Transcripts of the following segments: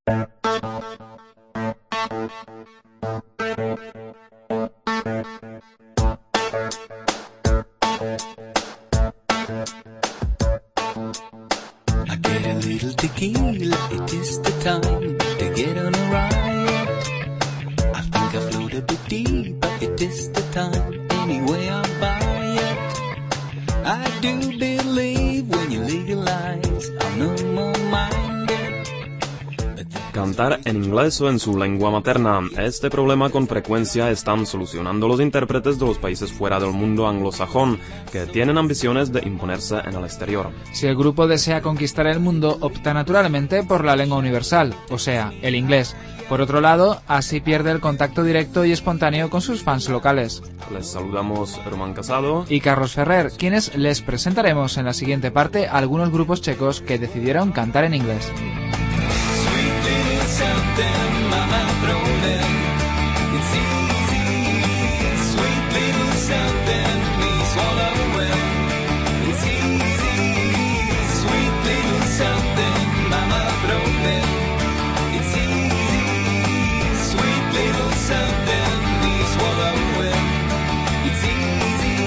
I get a little tequila, it is the time to get on a riot. I think I float a bit deep, but it is the time, anyway I'll buy it. I do believe when you legalize, I'm no more minded. Cantar en inglés o en su lengua materna. Este problema con frecuencia están solucionando los intérpretes de los países fuera del mundo anglosajón, que tienen ambiciones de imponerse en el exterior. Si el grupo desea conquistar el mundo, opta naturalmente por la lengua universal, o sea, el inglés. Por otro lado, así pierde el contacto directo y espontáneo con sus fans locales. Les saludamos Román Casado y Carlos Ferrer, quienes les presentaremos en la siguiente parte a algunos grupos checos que decidieron cantar en inglés. Something mama thrown in. It's easy, sweet little something we swallow well. It's easy, sweet little something mama thrown in. It's easy, sweet little something we swallow well. It's easy.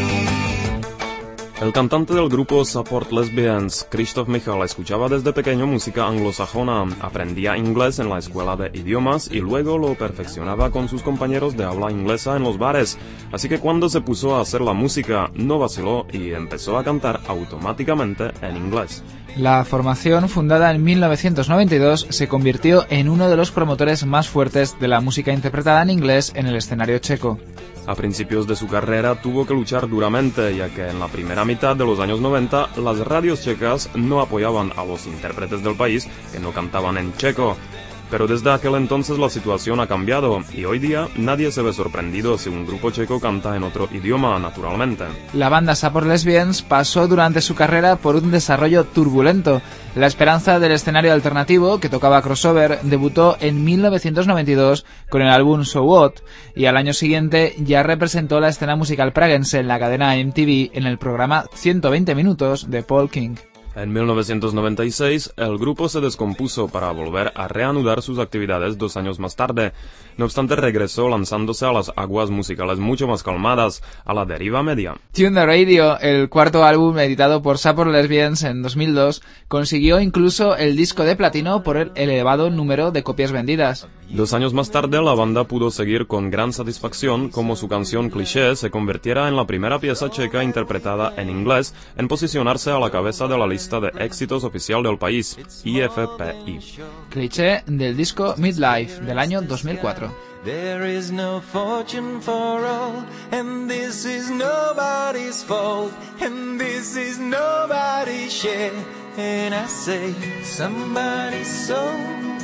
El cantante del grupo Support Lesbians, Krzysztof Michal, escuchaba desde pequeño música anglosajona, aprendía inglés en la escuela de idiomas y luego lo perfeccionaba con sus compañeros de habla inglesa en los bares. Así que cuando se puso a hacer la música, no vaciló y empezó a cantar automáticamente en inglés. La formación, fundada en 1992, se convirtió en uno de los promotores más fuertes de la música interpretada en inglés en el escenario checo. A principios de su carrera tuvo que luchar duramente, ya que en la primera mitad de los años 90 las radios checas no apoyaban a los intérpretes del país que no cantaban en checo. Pero desde aquel entonces la situación ha cambiado y hoy día nadie se ve sorprendido si un grupo checo canta en otro idioma, naturalmente. La banda Support Lesbians pasó durante su carrera por un desarrollo turbulento. La esperanza del escenario alternativo, que tocaba crossover, debutó en 1992 con el álbum So What, y al año siguiente ya representó la escena musical praguense en la cadena MTV en el programa 120 minutos de Paul King. En 1996, el grupo se descompuso para volver a reanudar sus actividades 2 años más tarde. No obstante, regresó lanzándose a las aguas musicales mucho más calmadas, a la deriva media. Tune the Radio, el cuarto álbum editado por Support Lesbians en 2002, consiguió incluso el disco de platino por el elevado número de copias vendidas. 2 años más tarde, la banda pudo seguir con gran satisfacción como su canción Cliché se convirtiera en la primera pieza checa interpretada en inglés en posicionarse a la cabeza de la lista de éxitos oficial del país, IFPI. Cliché del disco Midlife del año 2004. There is no fortune for all, and this is nobody's fault, and this is nobody's share. And I say, somebody's soul,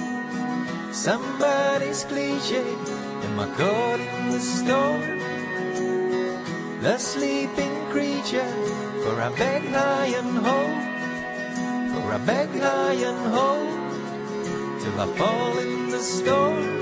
somebody's cliché. Am I caught in the storm? The sleeping creature, for I beg high and hold, for I beg high and hold, till I fall in the storm.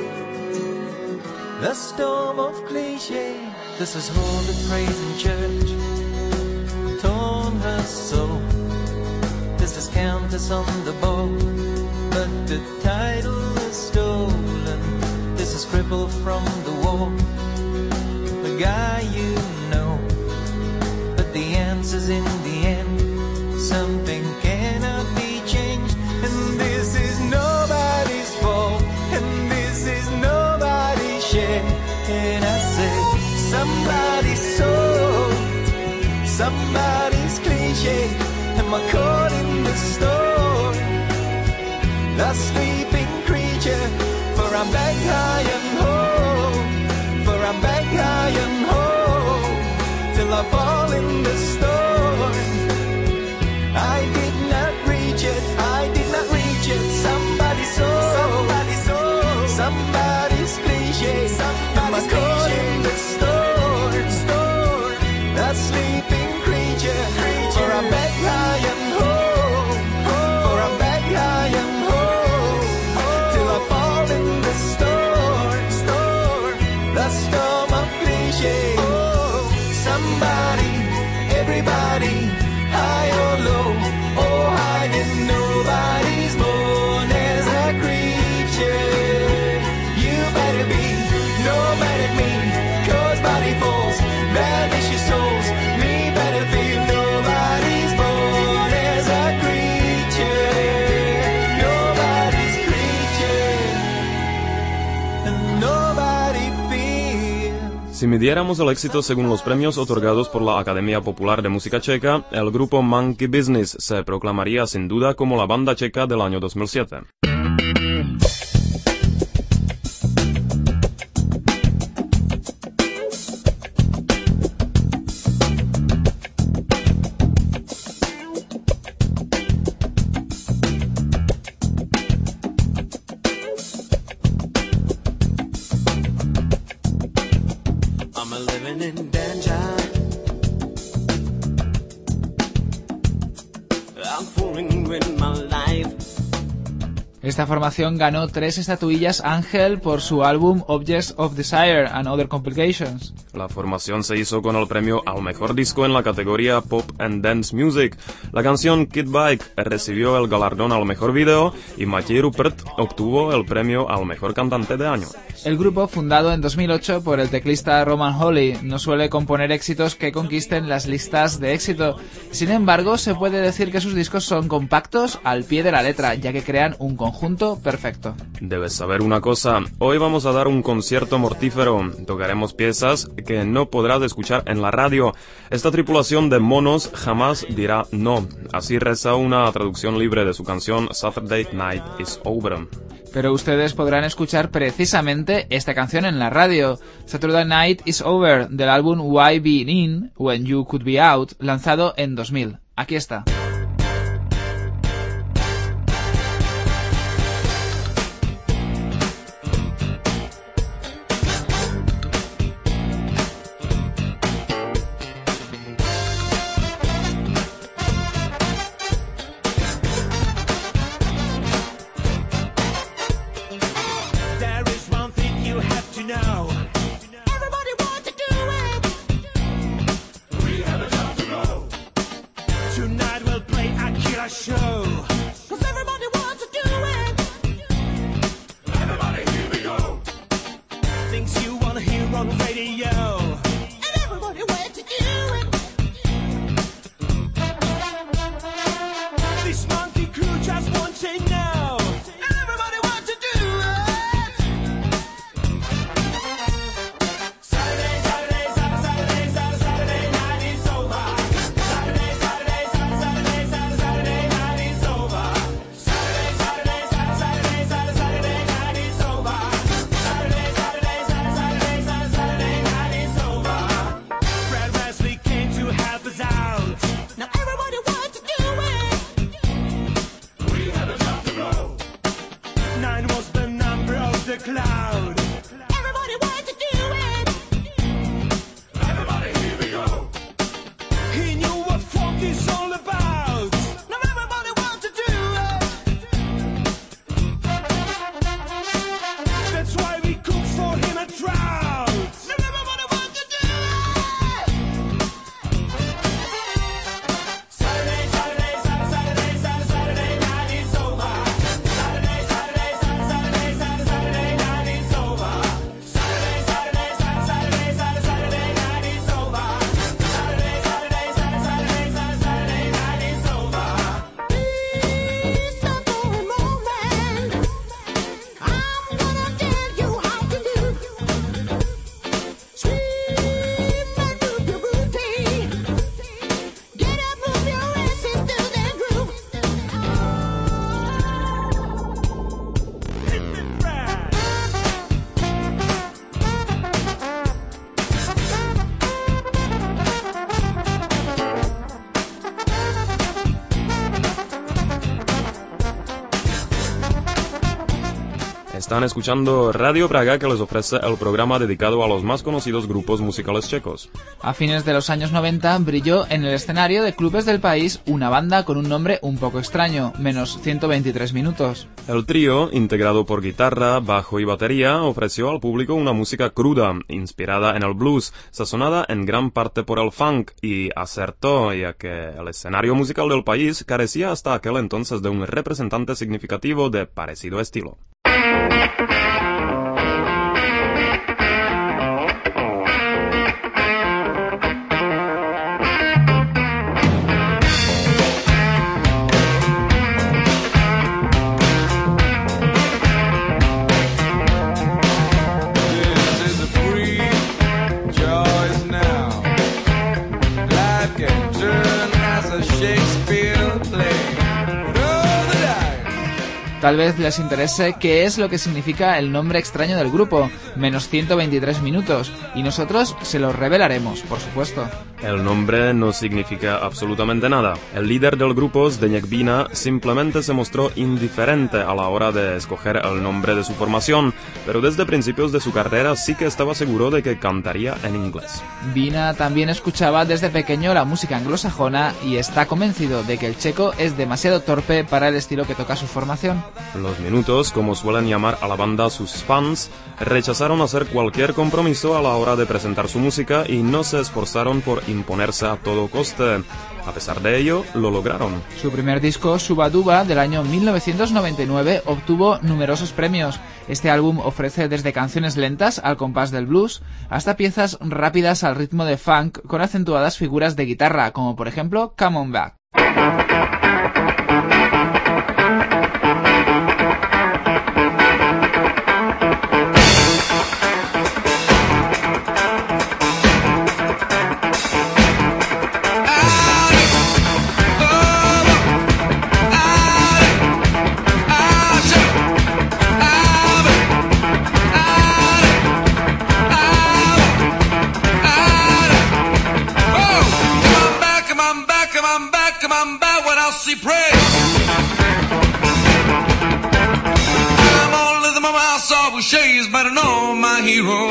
The storm of cliché. This is holy praise in church, torn her soul. This is Countess on the bowl, but the title is stolen. This is crippled from the wall, the guy you know. But the answer's in the end, something cannot be changed. And this is nobody's fault, and this is nobody's share. And I say, somebody's soul, somebody's cliché. Am I caught in the storm? The sleeping creature, for I'm back high and home, for I'm back high and home, till I fall in the storm. I did not reach it, I did not reach it. Somebody's soul, somebody's soul, somebody's cliché. Am I caught in the storm, storm? The sleeping creature, for I'm back high and home, for I'm back high and home, till I fall in the storm, storm. The storm of cliché. Oh, somebody, everybody, high or low, oh high and nobody's born as a creature. Si midiéramos el éxito según los premios otorgados por la Academia Popular de Música Checa, el grupo Monkey Business se proclamaría sin duda como la banda checa del año 2007. Esta formación ganó 3 estatuillas Ángel por su álbum Objects of Desire and Other Complications. La formación se hizo con el premio al mejor disco en la categoría Pop and Dance Music. La canción Kid Bike recibió el galardón al mejor video y Mathieu Rupert obtuvo el premio al mejor cantante de año. El grupo, fundado en 2008 por el teclista Roman Holly, no suele componer éxitos que conquisten las listas de éxito. Sin embargo, se puede decir que sus discos son compactos al pie de la letra, ya que crean un conjunto perfecto. Debes saber una cosa, hoy vamos a dar un concierto mortífero. Tocaremos piezas que no podrás escuchar en la radio. Esta tripulación de monos jamás dirá no. Así reza una traducción libre de su canción Saturday Night is Over. Pero ustedes podrán escuchar precisamente esta canción en la radio, Saturday Night is Over, del álbum Why Be In When You Could Be Out, lanzado en 2000. Aquí está. Están escuchando Radio Praga, que les ofrece el programa dedicado a los más conocidos grupos musicales checos. A fines de los años 90 brilló en el escenario de clubes del país una banda con un nombre un poco extraño, menos 123 minutos. El trío, integrado por guitarra, bajo y batería, ofreció al público una música cruda, inspirada en el blues, sazonada en gran parte por el funk, y acertó, ya que el escenario musical del país carecía hasta aquel entonces de un representante significativo de parecido estilo. Tal vez les interese qué es lo que significa el nombre extraño del grupo, menos 123 minutos, y nosotros se lo revelaremos, por supuesto. El nombre no significa absolutamente nada. El líder del grupo, Zdeněk Bína, simplemente se mostró indiferente a la hora de escoger el nombre de su formación, pero desde principios de su carrera sí que estaba seguro de que cantaría en inglés. Bína también escuchaba desde pequeño la música anglosajona y está convencido de que el checo es demasiado torpe para el estilo que toca su formación. Los Minutos, como suelen llamar a la banda sus fans, rechazaron hacer cualquier compromiso a la hora de presentar su música y no se esforzaron por imponerse a todo coste. A pesar de ello, lo lograron. Su primer disco, Subaduba, del año 1999, obtuvo numerosos premios. Este álbum ofrece desde canciones lentas al compás del blues hasta piezas rápidas al ritmo de funk con acentuadas figuras de guitarra, como por ejemplo Come On Back. But I know my hero.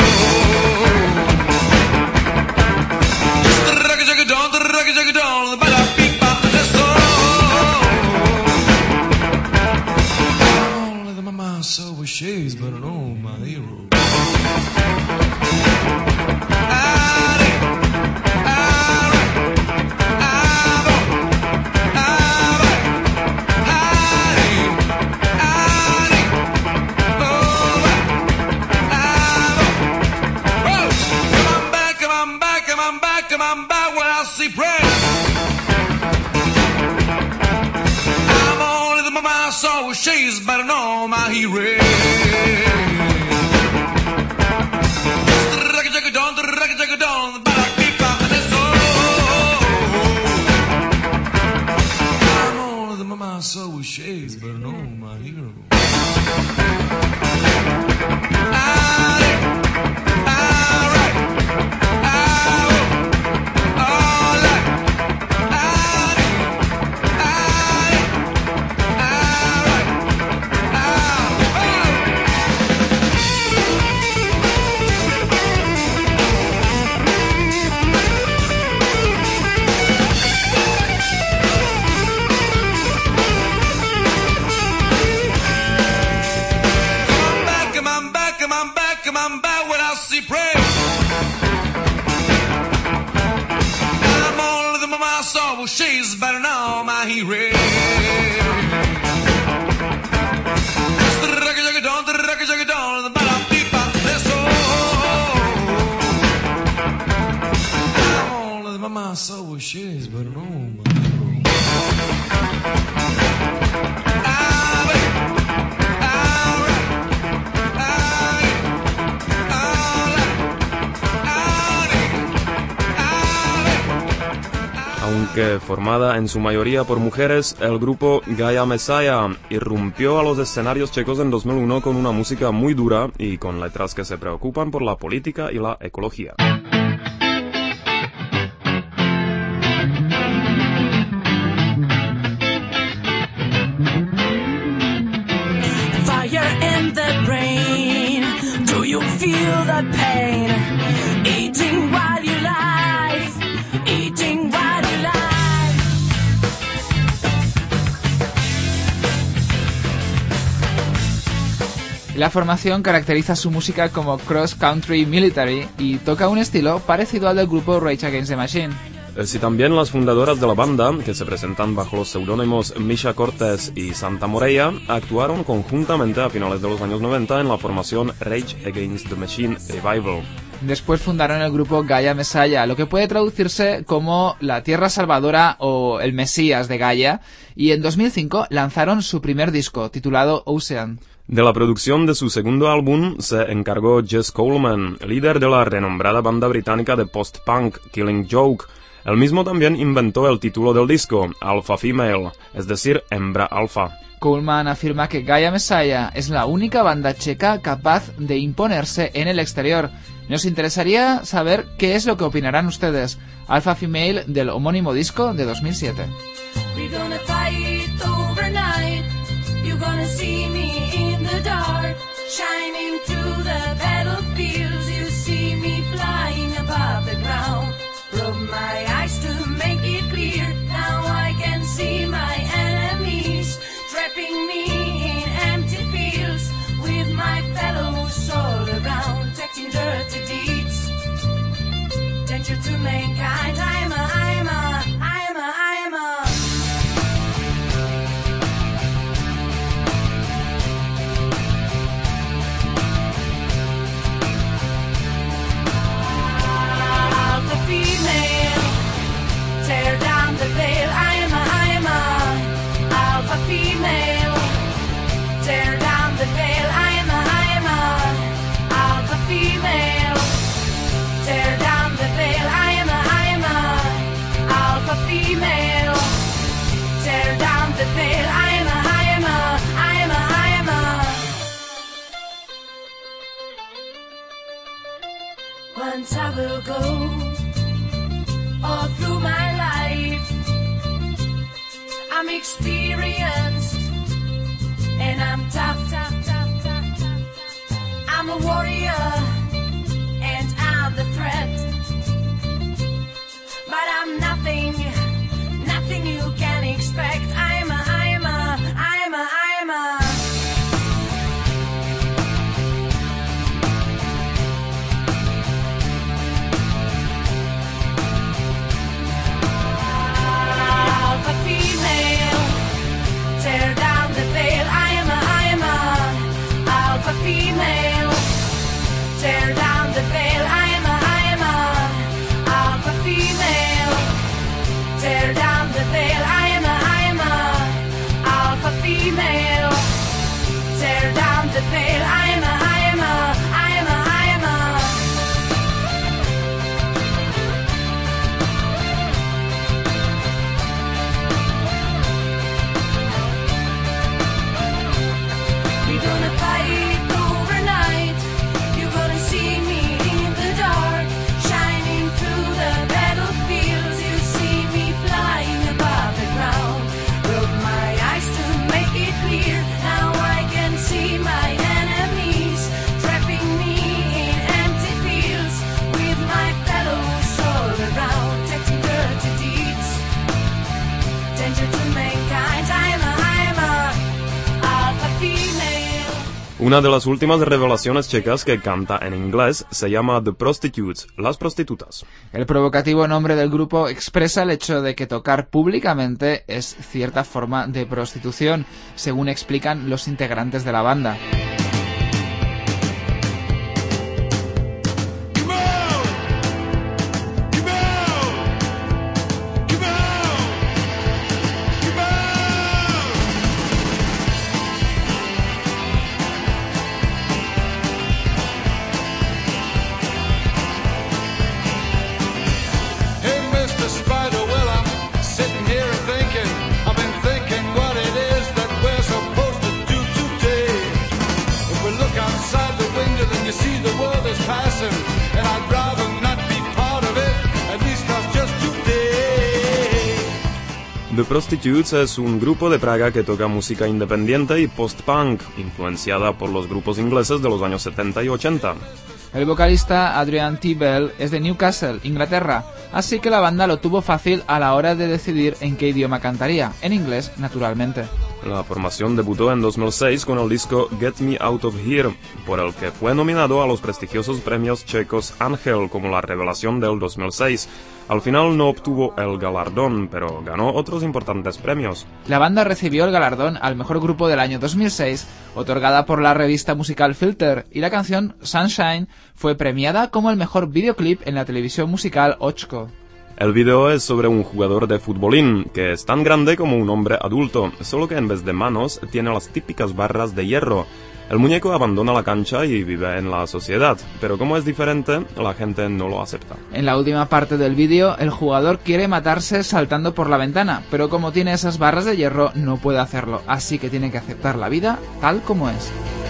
But I know my hero. I'm only the mama so with shades, but I know my hero. She's better now, my hero. My soul she's better know my hero. Aunque formada en su mayoría por mujeres, el grupo Gaia Messiah irrumpió a los escenarios checos en 2001 con una música muy dura y con letras que se preocupan por la política y la ecología. Fire in the brain, do you feel the pain? Eating while you lie, eating while you lie. La formación caracteriza su música como cross-country military y toca un estilo parecido al del grupo Rage Against the Machine. Si también las fundadoras de la banda, que se presentan bajo los seudónimos Misha Cortés y Santa Moreia, actuaron conjuntamente a finales de los años 90 en la formación Rage Against the Machine Revival. Después fundaron el grupo Gaia Messiah, lo que puede traducirse como la Tierra Salvadora o el Mesías de Gaia, y en 2005 lanzaron su primer disco, titulado Ocean. De la producción de su segundo álbum se encargó Jess Coleman, líder de la renombrada banda británica de post-punk Killing Joke. Él mismo también inventó el título del disco, Alpha Female, es decir, hembra alfa. Coleman afirma que Gaia Messiah es la única banda checa capaz de imponerse en el exterior. Nos interesaría saber qué es lo que opinarán ustedes. Alpha Female del homónimo disco de 2007. We're gonna fight overnight. You're gonna see me in the dark, shining through the battlefields. You see me flying above the ground. Rub my eyes to make it clear. Now I can see my enemies trapping me in empty fields with my fellows all around, taking dirty deeds. Danger to mankind. I'm a female, tear down the veil. I'm a alpha female, tear down the veil. I'm a alpha female, tear down the veil. I'm a alpha female, tear down the veil. I'm a once I will go all through my life. I'm experienced and I'm tough. I'm a warrior and I'm the threat, but I'm nothing you can expect. I'm a female, tear down the veil. I'm a alpha female, tear down the veil. I'm a alpha female, tear down the veil. I'm a alpha female, tear down the veil. I'm a we're gonna fight overnight. You're gonna see me in the dark, shining through the battlefields. You see me flying above the ground. Rub my eyes to make it clear. Now I can see my enemies trapping me in empty fields with my fellows all around, taking dirty deeds. Danger to mankind. I'm a alpha female. Una de las últimas revelaciones checas que canta en inglés se llama The Prostitutes, las prostitutas. El provocativo nombre del grupo expresa el hecho de que tocar públicamente es cierta forma de prostitución, según explican los integrantes de la banda. The Prostitutes es un grupo de Praga que toca música independiente y post-punk, influenciada por los grupos ingleses de los años 70 y 80. El vocalista Adrian T. Bell es de Newcastle, Inglaterra, así que la banda lo tuvo fácil a la hora de decidir en qué idioma cantaría, en inglés, naturalmente. La formación debutó en 2006 con el disco Get Me Out of Here, por el que fue nominado a los prestigiosos premios checos Ángel como la revelación del 2006. Al final no obtuvo el galardón, pero ganó otros importantes premios. La banda recibió el galardón al mejor grupo del año 2006, otorgada por la revista musical Filter, y la canción Sunshine fue premiada como el mejor videoclip en la televisión musical Ochko. El video es sobre un jugador de futbolín, que es tan grande como un hombre adulto, solo que en vez de manos tiene las típicas barras de hierro. El muñeco abandona la cancha y vive en la sociedad, pero como es diferente, la gente no lo acepta. En la última parte del vídeo, el jugador quiere matarse saltando por la ventana, pero como tiene esas barras de hierro, no puede hacerlo, así que tiene que aceptar la vida tal como es.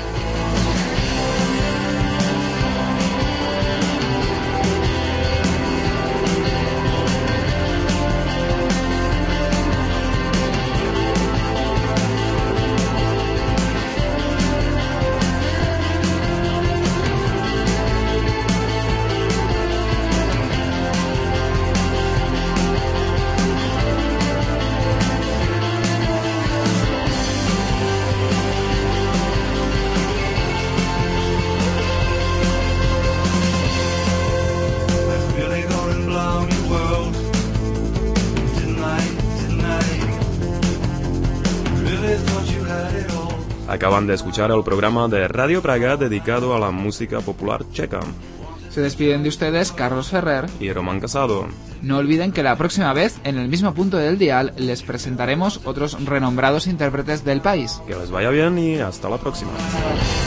Acaban de escuchar el programa de Radio Praga dedicado a la música popular checa. Se despiden de ustedes Carlos Ferrer y Román Casado. No olviden que la próxima vez, en el mismo punto del dial, les presentaremos otros renombrados intérpretes del país. Que les vaya bien y hasta la próxima.